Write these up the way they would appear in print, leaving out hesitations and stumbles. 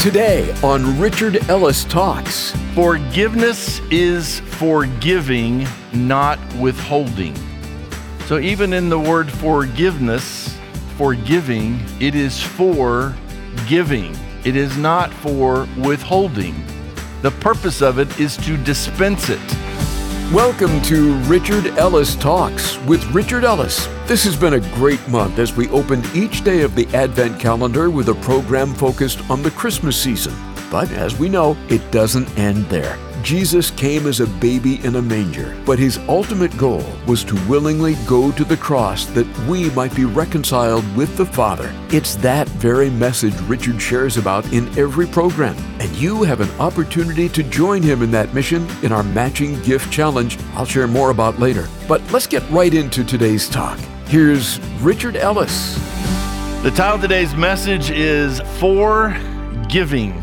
Today on Richard Ellis Talks. Forgiveness is forgiving, not withholding. So even in the word forgiveness, forgiving, it is for giving. It is not for withholding. The purpose of it is to dispense it. Welcome to Richard Ellis Talks with Richard Ellis. This has been a great month as we opened each day of the Advent calendar with a program focused on the Christmas season. But as we know, it doesn't end there. Jesus came as a baby in a manger, but his ultimate goal was to willingly go to the cross that we might be reconciled with the Father. It's that very message Richard shares about in every program, and you have an opportunity to join him in that mission in our Matching Gift Challenge I'll share more about later. But let's get right into today's talk. Here's Richard Ellis. The title of today's message is Forgiving.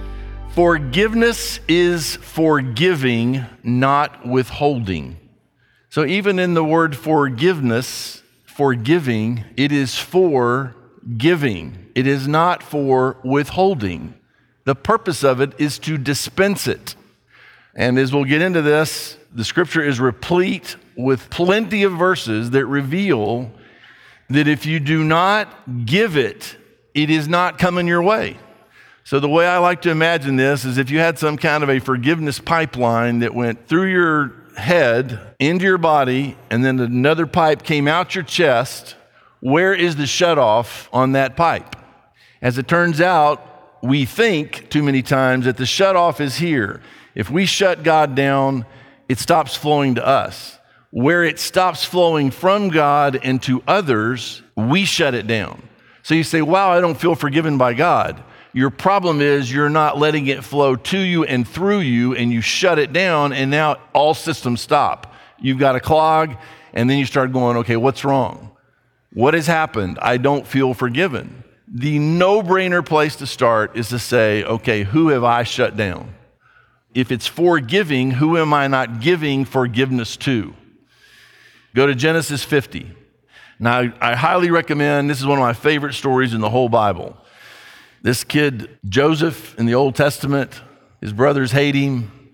Forgiveness is forgiving, not withholding. So even in the word forgiveness, forgiving, it is for giving. It is not for withholding. The purpose of it is to dispense it. And as we'll get into this, the scripture is replete with plenty of verses that reveal that if you do not give it, it is not coming your way. So the way I like to imagine this is if you had some kind of a forgiveness pipeline that went through your head, into your body, and then another pipe came out your chest, where is the shutoff on that pipe? As it turns out, we think too many times that the shutoff is here. If we shut God down, it stops flowing to us. Where it stops flowing from God and to others, we shut it down. So you say, wow, I don't feel forgiven by God. Your problem is you're not letting it flow to you and through you, and you shut it down, and now all systems stop. You've got a clog, and then you start going, okay, what's wrong? What has happened? I don't feel forgiven. The no-brainer place to start is to say, okay, who have I shut down? If it's forgiving, who am I not giving forgiveness to? Go to Genesis 50. Now, I highly recommend, this is one of my favorite stories in the whole Bible. This kid, Joseph, in the Old Testament, his brothers hate him.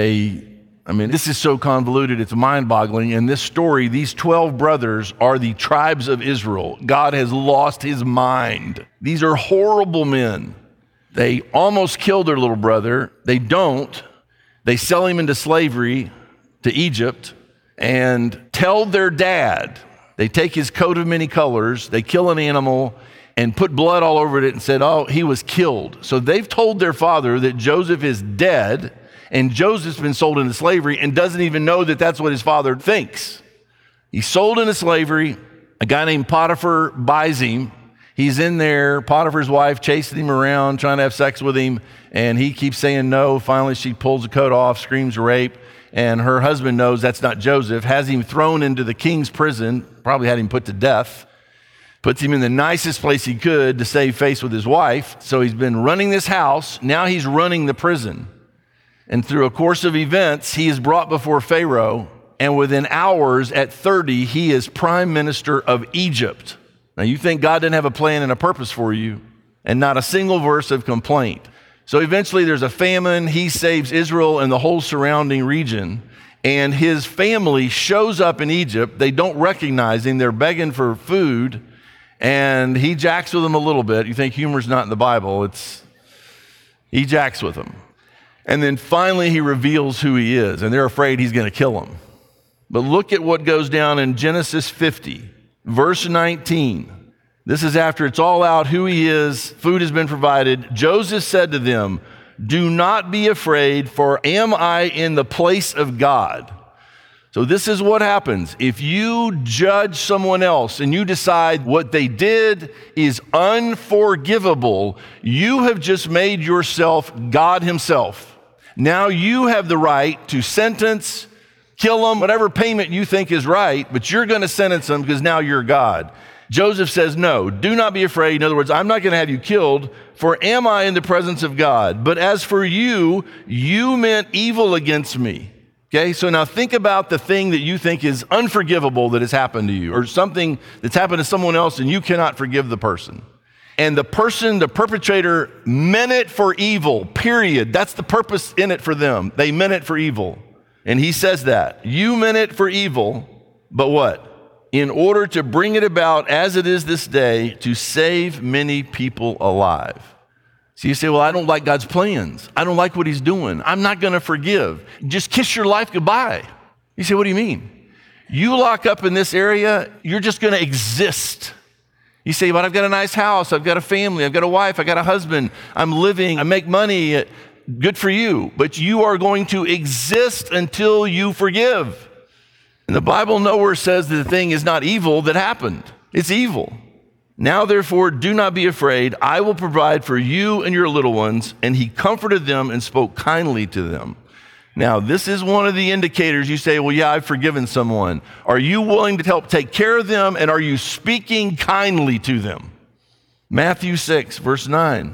This is so convoluted, it's mind-boggling. In this story, these 12 brothers are the tribes of Israel. God has lost his mind. These are horrible men. They almost killed their little brother. They don't. They sell him into slavery to Egypt and tell their dad. They take his coat of many colors, they kill an animal, and put blood all over it and said, oh, he was killed. So they've told their father that Joseph is dead, and Joseph's been sold into slavery and doesn't even know that that's what his father thinks. He's sold into slavery. A guy named Potiphar buys him. He's in there. Potiphar's wife chasing him around, trying to have sex with him, and he keeps saying no. Finally, she pulls the coat off, screams rape, and her husband knows that's not Joseph, has him thrown into the king's prison, probably had him put to death. Puts him in the nicest place he could to save face with his wife. So he's been running this house. Now he's running the prison. And through a course of events, he is brought before Pharaoh. And within hours, at 30, he is prime minister of Egypt. Now you think God didn't have a plan and a purpose for you, and not a single verse of complaint. So eventually there's a famine. He saves Israel and the whole surrounding region. And his family shows up in Egypt. They don't recognize him. They're begging for food. And he jacks with them a little bit. You think humor's not in the Bible. He jacks with them. And then finally he reveals who he is, and they're afraid he's going to kill them. But look at what goes down in Genesis 50, verse 19. This is after it's all out who he is, food has been provided. Joseph said to them, do not be afraid, for am I in the place of God? So this is what happens. If you judge someone else and you decide what they did is unforgivable, you have just made yourself God himself. Now you have the right to sentence, kill them, whatever payment you think is right, but you're going to sentence them because now you're God. Joseph says, no, do not be afraid. In other words, I'm not going to have you killed, for am I in the presence of God? But as for you, you meant evil against me. Okay, so now think about the thing that you think is unforgivable that has happened to you, or something that's happened to someone else and you cannot forgive the person. and the perpetrator, meant it for evil, period. That's the purpose in it for them. They meant it for evil. And he says that. You meant it for evil, but what? In order to bring it about as it is this day, to save many people alive. So you say, well, I don't like God's plans. I don't like what he's doing. I'm not going to forgive. Just kiss your life goodbye. You say, what do you mean? You lock up in this area, you're just going to exist. You say, but I've got a nice house. I've got a family. I've got a wife. I've got a husband. I'm living. I make money. Good for you. But you are going to exist until you forgive. And the Bible nowhere says that the thing is not evil that happened. It's evil. Now, therefore, do not be afraid. I will provide for you and your little ones. And he comforted them and spoke kindly to them. Now, this is one of the indicators. You say, well, yeah, I've forgiven someone. Are you willing to help take care of them? And are you speaking kindly to them? Matthew 6, verse 9.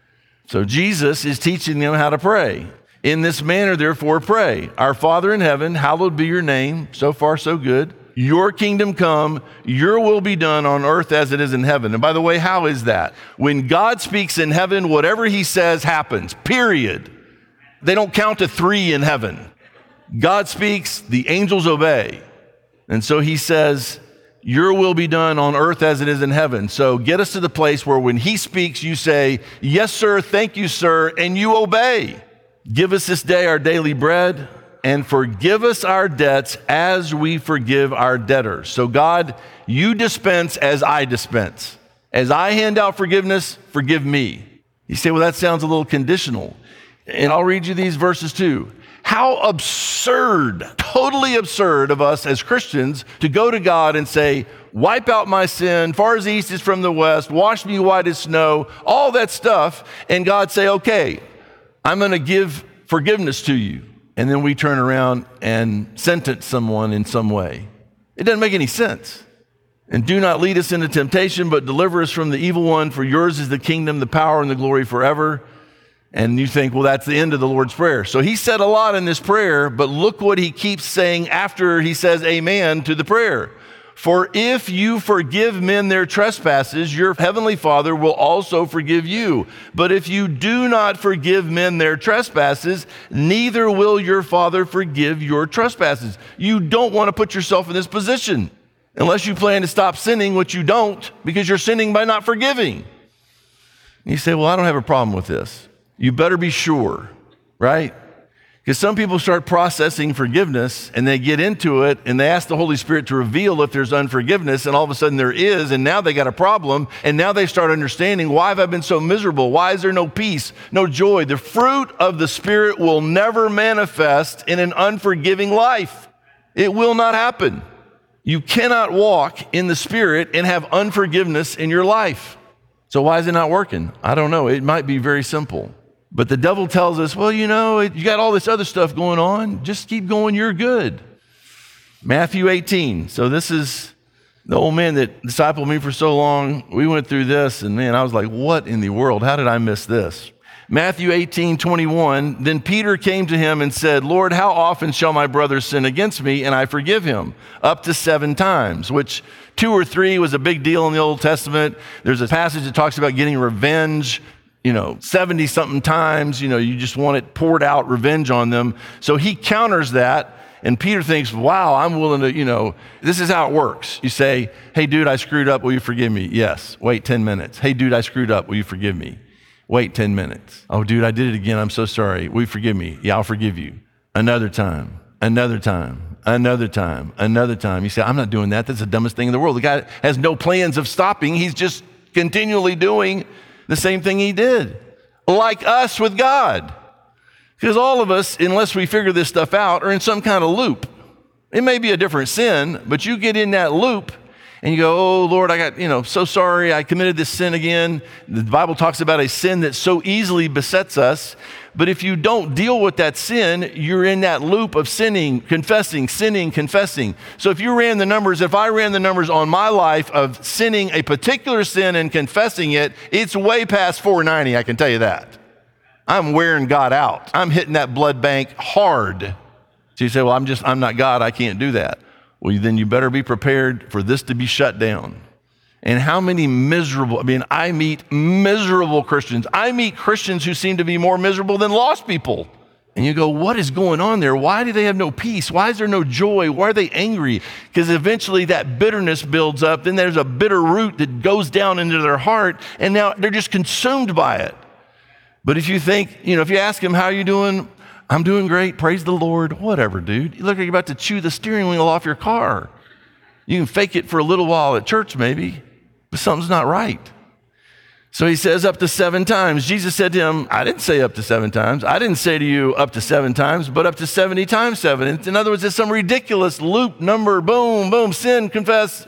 So Jesus is teaching them how to pray. In this manner, therefore, pray. Our Father in heaven, hallowed be your name. So far, so good. Your kingdom come, your will be done on earth as it is in heaven. And by the way, how is that? When God speaks in heaven, whatever he says happens, period. They don't count to 3 in heaven. God speaks, the angels obey. And so he says, your will be done on earth as it is in heaven. So get us to the place where when he speaks, you say, yes, sir, thank you, sir, and you obey. Give us this day our daily bread, and forgive us our debts as we forgive our debtors. So God, you dispense as I dispense. As I hand out forgiveness, forgive me. You say, well, that sounds a little conditional. And I'll read you these verses too. How absurd, totally absurd of us as Christians to go to God and say, wipe out my sin, far as the east is from the west, wash me white as snow, all that stuff. And God say, okay, I'm going to give forgiveness to you. And then we turn around and sentence someone in some way. It doesn't make any sense. And do not lead us into temptation, but deliver us from the evil one. For yours is the kingdom, the power, and the glory forever. And you think, well, that's the end of the Lord's Prayer. So he said a lot in this prayer, but look what he keeps saying after he says amen to the prayer. For if you forgive men their trespasses, your heavenly Father will also forgive you. But if you do not forgive men their trespasses, neither will your Father forgive your trespasses. You don't want to put yourself in this position unless you plan to stop sinning, which you don't, because you're sinning by not forgiving. You say, well, I don't have a problem with this. You better be sure, right? Because some people start processing forgiveness and they get into it and they ask the Holy Spirit to reveal if there's unforgiveness, and all of a sudden there is, and now they got a problem, and now they start understanding, why have I been so miserable? Why is there no peace, no joy? The fruit of the Spirit will never manifest in an unforgiving life. It will not happen. You cannot walk in the Spirit and have unforgiveness in your life. So why is it not working? I don't know. It might be very simple. But the devil tells us, well, you know, you got all this other stuff going on. Just keep going. You're good. Matthew 18. So this is the old man that discipled me for so long. We went through this, and man, I was like, what in the world? How did I miss this? Matthew 18:21. Then Peter came to him and said, Lord, how often shall my brother sin against me and I forgive him? Up to 7 times, which 2 or 3 was a big deal in the Old Testament. There's a passage that talks about getting revenge. 70 something times, you just want it poured out, revenge on them. So he counters that, and Peter thinks, wow, I'm willing to, this is how it works. You say, hey, dude, I screwed up. Will you forgive me? Yes. Wait 10 minutes. Hey, dude, I screwed up. Will you forgive me? Wait 10 minutes. Oh, dude, I did it again. I'm so sorry. Will you forgive me? Yeah, I'll forgive you. Another time, another time, another time, another time. You say, I'm not doing that. That's the dumbest thing in the world. The guy has no plans of stopping. He's just continually doing the same thing he did, like us with God. Because all of us, unless we figure this stuff out, are in some kind of loop. It may be a different sin, but you get in that loop and you go, oh, Lord, I got, so sorry, I committed this sin again. The Bible talks about a sin that so easily besets us. But if you don't deal with that sin, you're in that loop of sinning, confessing, sinning, confessing. So if I ran the numbers on my life of sinning a particular sin and confessing it, it's way past 490, I can tell you that. I'm wearing God out. I'm hitting that blood bank hard. So you say, well, I'm not God, I can't do that. Well, then you better be prepared for this to be shut down. And how many I meet miserable Christians. I meet Christians who seem to be more miserable than lost people. And you go, what is going on there? Why do they have no peace? Why is there no joy? Why are they angry? Because eventually that bitterness builds up. Then there's a bitter root that goes down into their heart, and now they're just consumed by it. But if you think, if you ask them, how are you doing? I'm doing great, praise the Lord. Whatever, dude. You look like you're about to chew the steering wheel off your car. You can fake it for a little while at church maybe, but something's not right. So he says up to 7 times. Jesus said to him, I didn't say up to 7 times. I didn't say to you up to 7 times, but up to 70 times 7. In other words, it's some ridiculous loop number, boom, boom, sin, confess,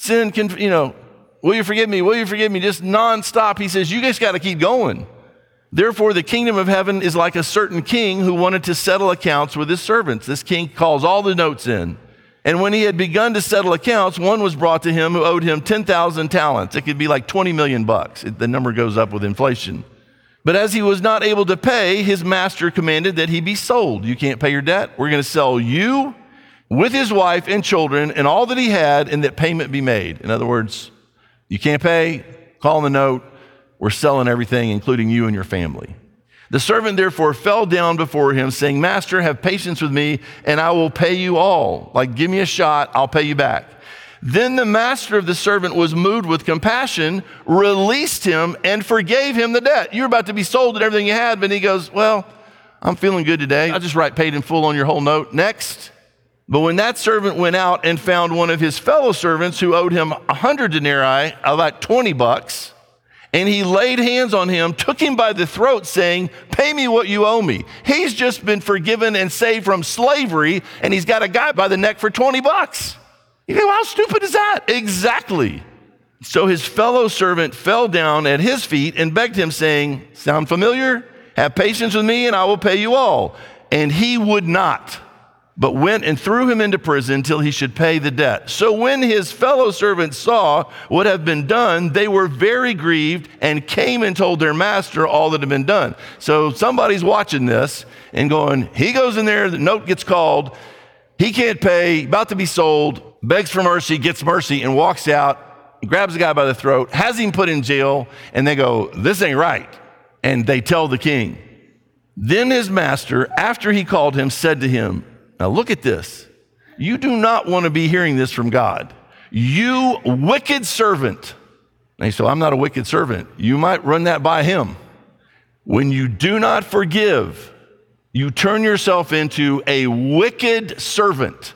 will you forgive me? Will you forgive me? Just nonstop. He says, you guys got to keep going. Therefore, the kingdom of heaven is like a certain king who wanted to settle accounts with his servants. This king calls all the notes in. And when he had begun to settle accounts, one was brought to him who owed him 10,000 talents. It could be like 20 million bucks. The number goes up with inflation. But as he was not able to pay, his master commanded that he be sold. You can't pay your debt? We're going to sell you with his wife and children and all that he had, and that payment be made. In other words, you can't pay, call the note. We're selling everything, including you and your family. The servant therefore fell down before him, saying, Master, have patience with me, and I will pay you all. Like, give me a shot, I'll pay you back. Then the master of the servant was moved with compassion, released him, and forgave him the debt. You're about to be sold and everything you had, but he goes, well, I'm feeling good today. I'll just write paid in full on your whole note. Next. But when that servant went out and found one of his fellow servants who owed him 100 denarii, about 20 bucks, and he laid hands on him, took him by the throat, saying, pay me what you owe me. He's just been forgiven and saved from slavery, and he's got a guy by the neck for 20 bucks. You go, how stupid is that? Exactly. So his fellow servant fell down at his feet and begged him, saying, sound familiar? Have patience with me, and I will pay you all. And he would not, but went and threw him into prison till he should pay the debt. So when his fellow servants saw what had been done, they were very grieved and came and told their master all that had been done. So somebody's watching this and going, he goes in there, the note gets called, he can't pay, about to be sold, begs for mercy, gets mercy, and walks out, grabs the guy by the throat, has him put in jail, and they go, this ain't right. And they tell the king. Then his master, after he called him, said to him, now look at this. You do not want to be hearing this from God. You wicked servant. And he said, I'm not a wicked servant. You might run that by him. When you do not forgive, you turn yourself into a wicked servant.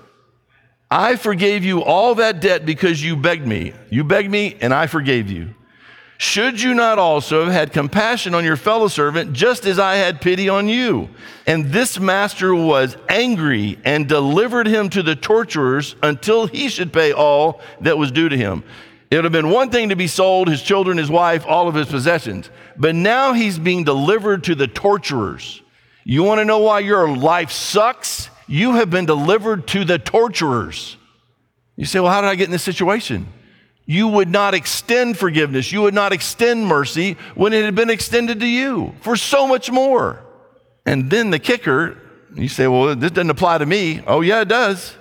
I forgave you all that debt because you begged me. You begged me and I forgave you. Should you not also have had compassion on your fellow servant, just as I had pity on you? And this master was angry and delivered him to the torturers until he should pay all that was due to him. It would have been one thing to be sold, his children, his wife, all of his possessions. But now he's being delivered to the torturers. You want to know why your life sucks? You have been delivered to the torturers. You say, well, how did I get in this situation? You would not extend forgiveness. You would not extend mercy when it had been extended to you for so much more. And then the kicker, you say, well, this doesn't apply to me. Oh, yeah, it does.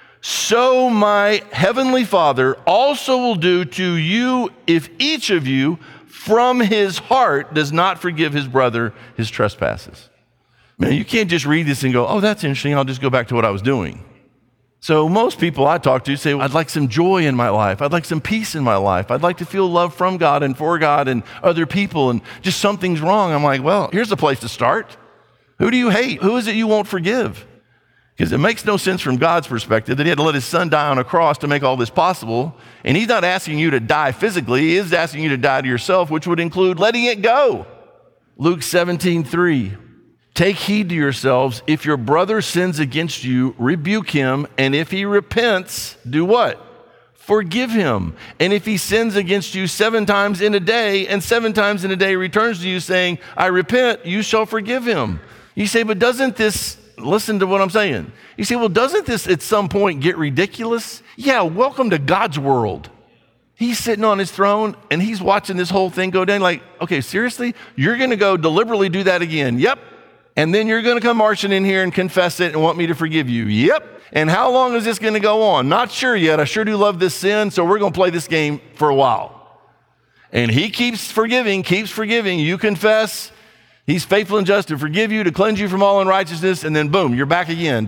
So my heavenly Father also will do to you if each of you from his heart does not forgive his brother his trespasses. Man, you can't just read this and go, oh, that's interesting. I'll just go back to what I was doing. So most people I talk to say, I'd like some joy in my life. I'd like some peace in my life. I'd like to feel love from God and for God and other people, and just something's wrong. I'm like, well, here's a place to start. Who do you hate? Who is it you won't forgive? Because it makes no sense from God's perspective that he had to let his son die on a cross to make all this possible. And he's not asking you to die physically. He is asking you to die to yourself, which would include letting it go. Luke 17:3. Take heed to yourselves. If your brother sins against you, rebuke him. And if he repents, do what? Forgive him. And if he sins against you 7 times in a day, and 7 times in a day returns to you saying, I repent, you shall forgive him. You say, but doesn't this, listen to what I'm saying. You say, well, doesn't this at some point get ridiculous? Yeah, welcome to God's world. He's sitting on his throne and he's watching this whole thing go down like, okay, seriously? You're going to go deliberately do that again? Yep. And then you're going to come marching in here and confess it and want me to forgive you. Yep. And how long is this going to go on? Not sure yet. I sure do love this sin, so we're going to play this game for a while. And he keeps forgiving. You confess. He's faithful and just to forgive you, to cleanse you from all unrighteousness, and then boom, you're back again.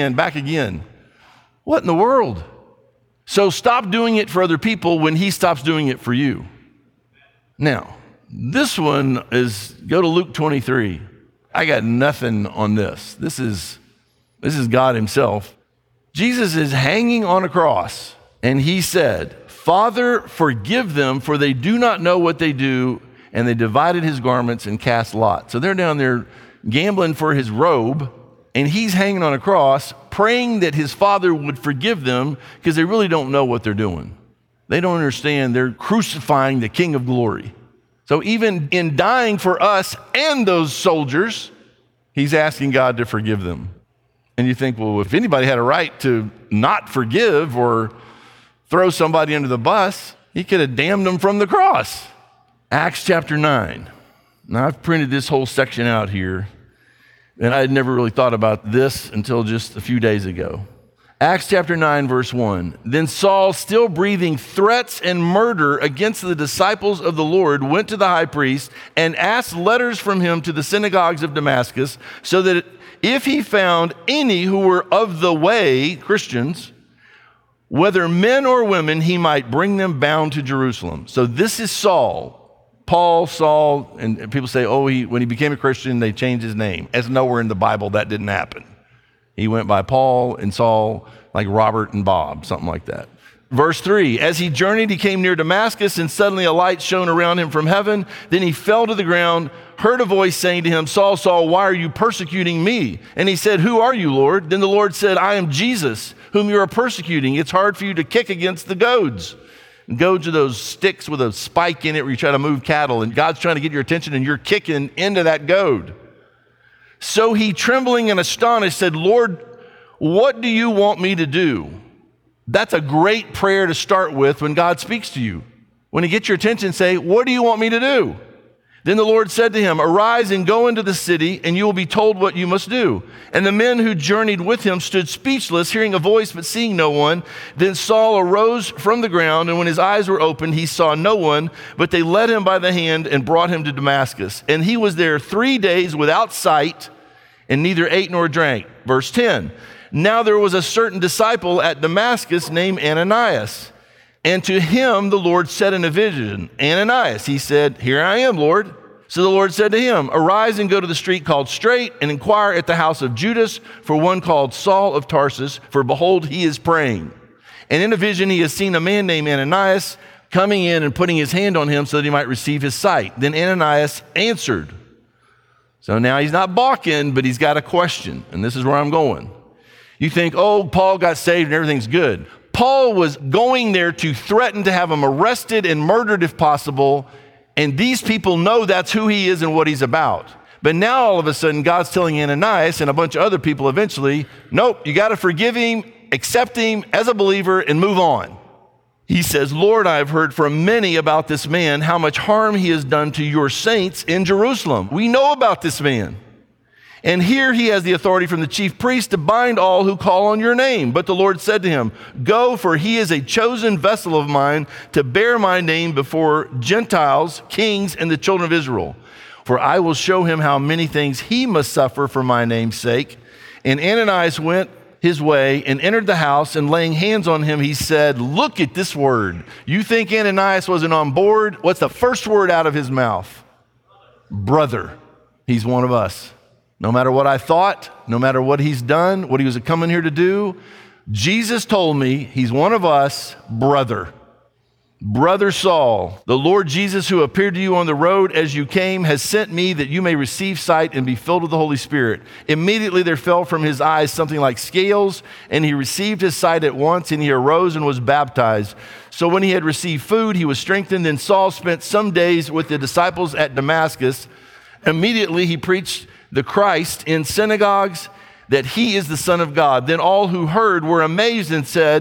What in the world? So stop doing it for other people when he stops doing it for you. Now, this one is, go to Luke 23. I got nothing on this. This is God himself. Jesus is hanging on a cross, and he said, Father, forgive them, for they do not know what they do. And they divided his garments and cast lots. So they're down there gambling for his robe, and he's hanging on a cross, praying that his Father would forgive them because they really don't know what they're doing. They don't understand. They're crucifying the King of Glory. So even in dying for us and those soldiers, he's asking God to forgive them. And you think, well, if anybody had a right to not forgive or throw somebody under the bus, he could have damned them from the cross. Acts chapter 9. Now, I've printed this whole section out here, and I had never really thought about this until just a few days ago. Acts chapter 9, verse 1. Then Saul, still breathing threats and murder against the disciples of the Lord, went to the high priest and asked letters from him to the synagogues of Damascus, so that if he found any who were of the way, Christians, whether men or women, he might bring them bound to Jerusalem. So this is Saul. Paul, Saul, and people say, when he became a Christian, they changed his name. As nowhere in the Bible that didn't happen. He went by Paul and Saul, like Robert and Bob, something like that. Verse 3, as he journeyed, he came near Damascus, and suddenly a light shone around him from heaven. Then he fell to the ground, heard a voice saying to him, Saul, Saul, why are you persecuting me? And he said, who are you, Lord? Then the Lord said, I am Jesus, whom you are persecuting. It's hard for you to kick against the goads. Goads are those sticks with a spike in it where you try to move cattle, and God's trying to get your attention, and you're kicking into that goad. So he, trembling and astonished, said, Lord, what do you want me to do? That's a great prayer to start with when God speaks to you. When he gets your attention, say, what do you want me to do? Then the Lord said to him, arise and go into the city, and you will be told what you must do. And the men who journeyed with him stood speechless, hearing a voice but seeing no one. Then Saul arose from the ground, and when his eyes were opened, he saw no one, but they led him by the hand and brought him to Damascus. And he was there 3 days without sight, and neither ate nor drank. Verse 10, now there was a certain disciple at Damascus named Ananias. And to him the Lord said in a vision, Ananias. He said, here I am, Lord. So the Lord said to him, arise and go to the street called Straight, and inquire at the house of Judas for one called Saul of Tarsus, for behold, he is praying. And in a vision he has seen a man named Ananias coming in and putting his hand on him so that he might receive his sight. Then Ananias answered. So now he's not balking, but he's got a question, and this is where I'm going. You think, Paul got saved and everything's good. Paul was going there to threaten to have him arrested and murdered if possible, and these people know that's who he is and what he's about. But now all of a sudden, God's telling Ananias and a bunch of other people eventually, nope, you got to forgive him, accept him as a believer, and move on. He says, Lord, I've heard from many about this man, how much harm he has done to your saints in Jerusalem. We know about this man. And here he has the authority from the chief priest to bind all who call on your name. But the Lord said to him, go, for he is a chosen vessel of mine to bear my name before Gentiles, kings, and the children of Israel. For I will show him how many things he must suffer for my name's sake. And Ananias went his way and entered the house, and laying hands on him, he said, look at this word. You think Ananias wasn't on board? What's the first word out of his mouth? Brother. He's one of us. No matter what I thought, no matter what he's done, what he was coming here to do, Jesus told me he's one of us, brother. Brother Saul, the Lord Jesus who appeared to you on the road as you came has sent me that you may receive sight and be filled with the Holy Spirit. Immediately there fell from his eyes something like scales, and he received his sight at once, and he arose and was baptized. So when he had received food, he was strengthened. Then Saul spent some days with the disciples at Damascus. Immediately he preached the Christ in synagogues, that he is the Son of God. Then all who heard were amazed and said,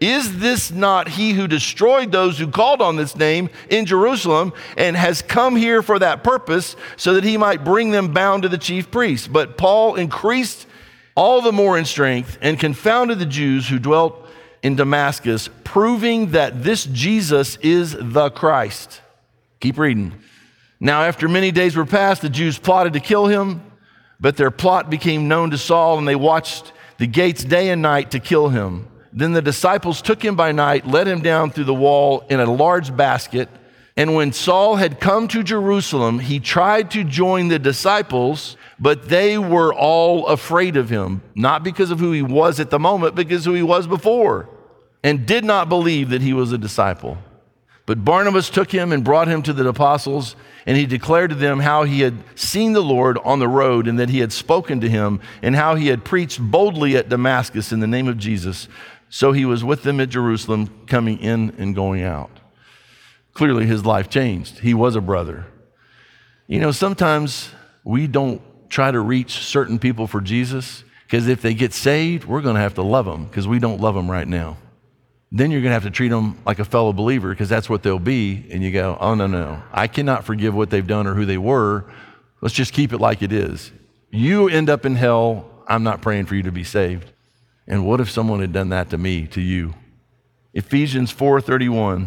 Is this not he who destroyed those who called on this name in Jerusalem and has come here for that purpose so that he might bring them bound to the chief priests? But Paul increased all the more in strength and confounded the Jews who dwelt in Damascus, proving that this Jesus is the Christ. Keep reading. Now, after many days were passed, the Jews plotted to kill him, but their plot became known to Saul, and they watched the gates day and night to kill him. Then the disciples took him by night, let him down through the wall in a large basket. And when Saul had come to Jerusalem, he tried to join the disciples, but they were all afraid of him, not because of who he was at the moment, but because who he was before, and did not believe that he was a disciple. But Barnabas took him and brought him to the apostles, and he declared to them how he had seen the Lord on the road, and that he had spoken to him, and how he had preached boldly at Damascus in the name of Jesus. So he was with them at Jerusalem, coming in and going out. Clearly his life changed. He was a brother. You know, sometimes we don't try to reach certain people for Jesus, because if they get saved, we're going to have to love them, because we don't love them right now. Then you're going to have to treat them like a fellow believer, because that's what they'll be. And you go, oh, no, I cannot forgive what they've done or who they were. Let's just keep it like it is. You end up in hell. I'm not praying for you to be saved. And what if someone had done that to me, to you? Ephesians 4:31.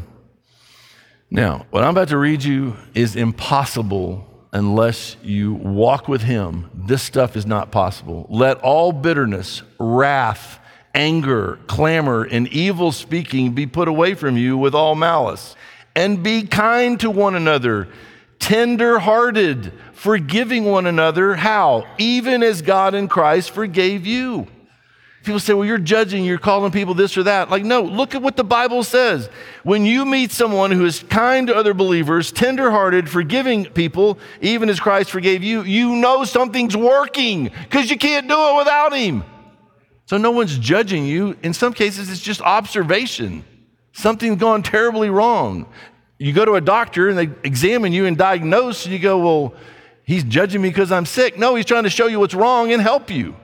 Now, what I'm about to read you is impossible unless you walk with him. This stuff is not possible. Let all bitterness, wrath, anger, clamor, and evil speaking be put away from you with all malice. And be kind to one another, tender-hearted, forgiving one another. How? Even as God in Christ forgave you. People say, well, you're judging, you're calling people this or that. Like, no, look at what the Bible says. When you meet someone who is kind to other believers, tender-hearted, forgiving people, even as Christ forgave you, you know something's working, because you can't do it without him. So no one's judging you. In some cases, it's just observation. Something's gone terribly wrong. You go to a doctor and they examine you and diagnose, and you go, well, he's judging me because I'm sick. No, he's trying to show you what's wrong and help you.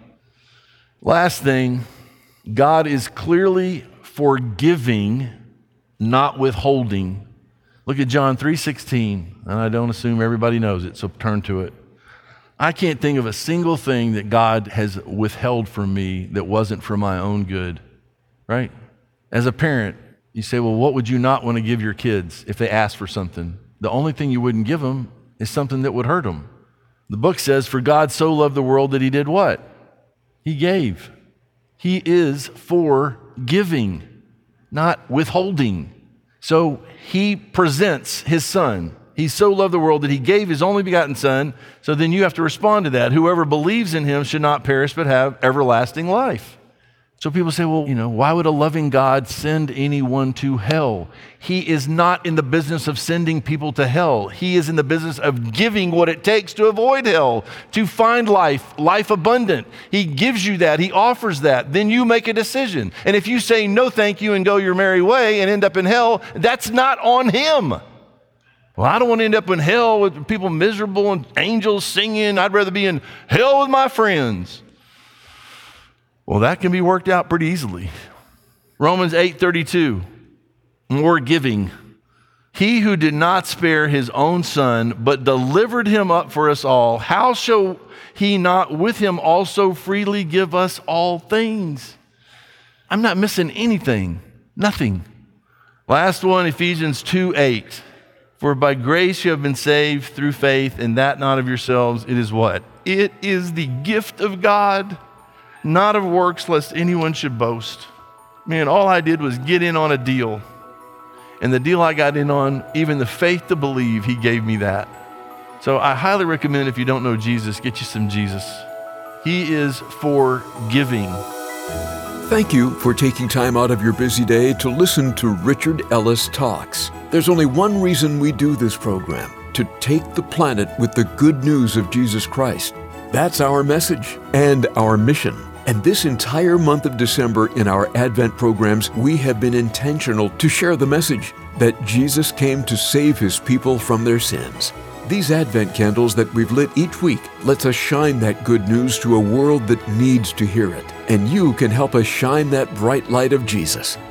Last thing, God is clearly forgiving, not withholding. Look at John 3:16, and I don't assume everybody knows it, so turn to it. I can't think of a single thing that God has withheld from me that wasn't for my own good, right? As a parent, you say, well, what would you not want to give your kids if they ask for something? The only thing you wouldn't give them is something that would hurt them. The book says, for God so loved the world that he did what? He gave. He is for giving, not withholding. So he presents his son. He so loved the world that he gave his only begotten son. So then you have to respond to that. Whoever believes in him should not perish but have everlasting life. So people say, well, why would a loving God send anyone to hell? He is not in the business of sending people to hell. He is in the business of giving what it takes to avoid hell, to find life abundant. He gives you that. He offers that. Then you make a decision. And if you say no thank you and go your merry way and end up in hell, that's not on him. Well, I don't want to end up in hell with people miserable and angels singing. I'd rather be in hell with my friends. Well, that can be worked out pretty easily. Romans 8:32, more giving. He who did not spare his own son, but delivered him up for us all, how shall he not with him also freely give us all things? I'm not missing anything, nothing. Last one, Ephesians 2:8. For by grace you have been saved through faith, and that not of yourselves. It is what? It is the gift of God, not of works, lest anyone should boast. Man, all I did was get in on a deal. And the deal I got in on, even the faith to believe, he gave me that. So I highly recommend, if you don't know Jesus, get you some Jesus. He is for giving. Thank you for taking time out of your busy day to listen to Richard Ellis Talks. There's only one reason we do this program: to take the planet with the good news of Jesus Christ. That's our message and our mission. And this entire month of December in our Advent programs, we have been intentional to share the message that Jesus came to save his people from their sins. These Advent candles that we've lit each week lets us shine that good news to a world that needs to hear it. And you can help us shine that bright light of Jesus.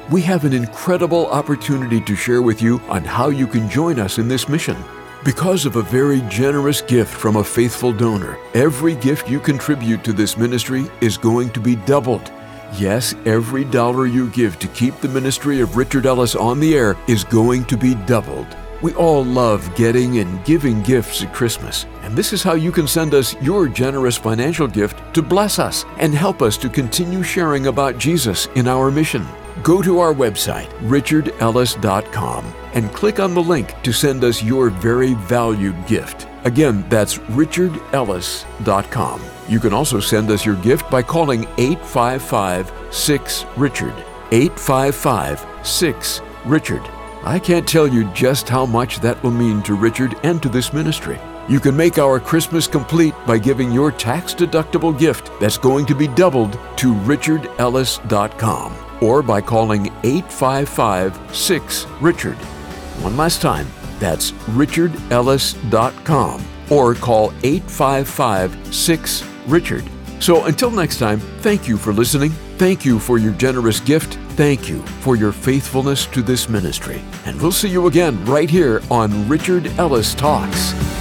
we have an incredible opportunity to share with you on how you can join us in this mission. Because of a very generous gift from a faithful donor, every gift you contribute to this ministry is going to be doubled. Yes, every dollar you give to keep the ministry of Richard Ellis on the air is going to be doubled. We all love getting and giving gifts at Christmas, and this is how you can send us your generous financial gift to bless us and help us to continue sharing about Jesus in our mission. Go to our website, richardellis.com, and click on the link to send us your very valued gift. Again, that's richardellis.com. You can also send us your gift by calling 855-6-RICHARD. 855-6-RICHARD. I can't tell you just how much that will mean to Richard and to this ministry. You can make our Christmas complete by giving your tax-deductible gift that's going to be doubled to richardellis.com or by calling 855-6-RICHARD. One last time, that's richardellis.com or call 855-6-RICHARD. So until next time, thank you for listening. Thank you for your generous gift. Thank you for your faithfulness to this ministry. And we'll see you again right here on Richard Ellis Talks.